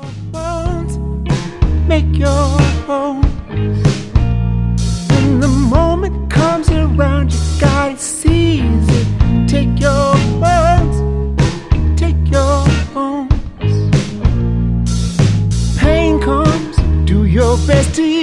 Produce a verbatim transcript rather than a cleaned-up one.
bones, make your home. When the moment comes around, you gotta seize it. Take your bones, take your homes. Pain comes, do your best to